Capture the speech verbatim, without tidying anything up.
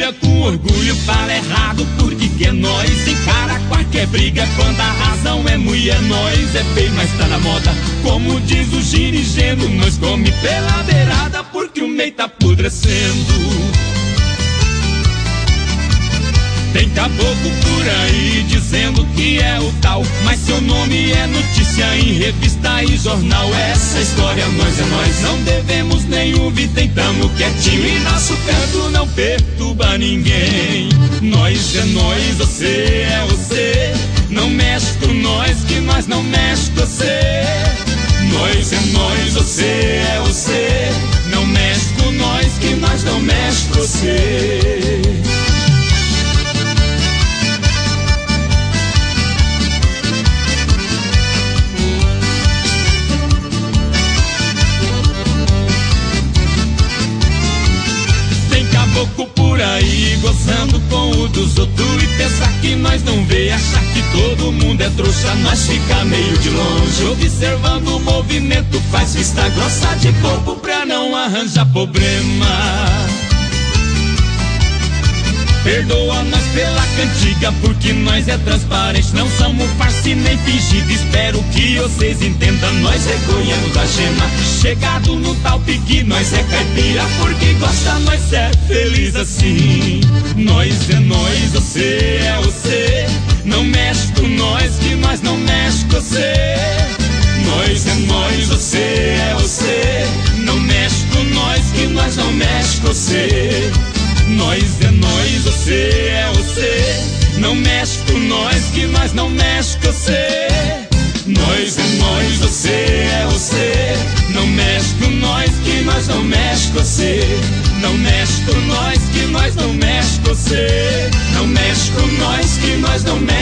vira com orgulho, fala errado porque que é nós. Encara qualquer briga quando a razão é mulher, nós é feio, mas tá na moda. Como diz o girigeno, nós come pela beirada porque o meio tá apodrecendo. Tem caboclo por aí dizendo que é o tal, mas seu nome é notícia em revista e jornal. Essa história nós é nós, não devemos nem ouvir, tentamos quietinho e nosso canto não perturba ninguém. Nós é nós, você é você, não mexe com nós que nós não mexe com você. Nós é nós, você é você, não mexe com nós que nós não mexe com você. Caboclo por aí gozando com o dos outros e pensar que nós não vê, achar que todo mundo é trouxa, nós fica meio de longe observando o movimento, faz vista grossa de bobo pra não arranjar problema. Perdoa nós pela cantiga porque nós é transparente, não somos farce nem fingido, espero que vocês entendam, nós é goiano da gema, chegado no tal pique, nós é caipira porque gosta, nós é feliz assim. Nós é nós, você é você, não mexe com nós que nós não mexe com você. Nós é nós, você é você, não mexe com nós que nós não mexe com você. Nós é nós, você é você, não mexe com nós que nós não mexe com você. Nós é nós, você é você, não mexe com nós que nós não mexe com você. Não mexe com nós que nós não mexe com você. Não mexe com nós que nós não mexe